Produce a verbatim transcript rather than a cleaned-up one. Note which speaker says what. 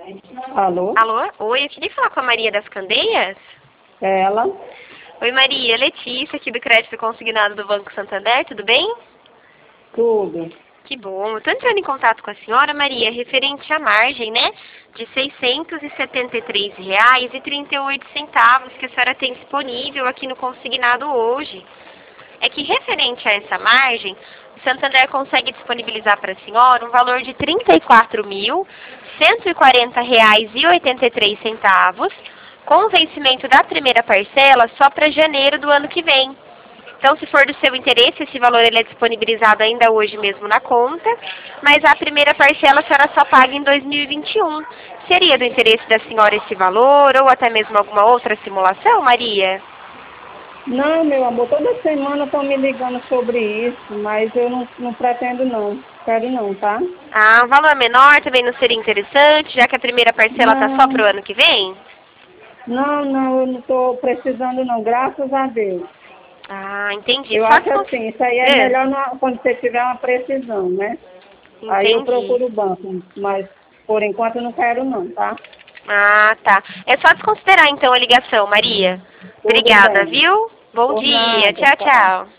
Speaker 1: Alô?
Speaker 2: Alô? Oi, eu queria falar com a Maria das Candeias.
Speaker 1: É ela?
Speaker 2: Oi, Maria. Letícia, aqui do Crédito Consignado do Banco Santander, tudo bem?
Speaker 1: Tudo.
Speaker 2: Que bom. Eu estou entrando em contato com a senhora, Maria, referente à margem, né? De seiscentos e setenta e três reais e trinta e oito centavos que a senhora tem disponível aqui no consignado hoje. É que referente a essa margem, o Santander consegue disponibilizar para a senhora um valor de trinta e quatro mil, cento e quarenta reais e oitenta e três centavos, com o vencimento da primeira parcela só para janeiro do ano que vem. Então, se for do seu interesse, esse valor ele é disponibilizado ainda hoje mesmo na conta, mas a primeira parcela a senhora só paga em dois mil e vinte e um. Seria do interesse da senhora esse valor ou até mesmo alguma outra simulação, Maria?
Speaker 1: Não, meu amor, toda semana estão me ligando sobre isso, mas eu não, não pretendo não. Quero não, tá?
Speaker 2: Ah, um valor menor também não seria interessante, já que a primeira parcela está só para o
Speaker 1: Não,
Speaker 2: ano que vem?
Speaker 1: não, não, eu não estou precisando não, graças a Deus.
Speaker 2: Ah, entendi.
Speaker 1: Eu
Speaker 2: Só
Speaker 1: acho
Speaker 2: descons...
Speaker 1: assim, isso aí é
Speaker 2: É,
Speaker 1: melhor na- quando você tiver uma precisão, né? Aí eu
Speaker 2: entendi.
Speaker 1: procuro o banco, mas por enquanto eu não quero não, tá?
Speaker 2: Ah, tá. É só desconsiderar então a ligação, Maria.
Speaker 1: Tudo
Speaker 2: Obrigada,
Speaker 1: bem.
Speaker 2: viu? Bom
Speaker 1: Por
Speaker 2: dia.
Speaker 1: nada,
Speaker 2: Tchau,
Speaker 1: tchau.
Speaker 2: tchau.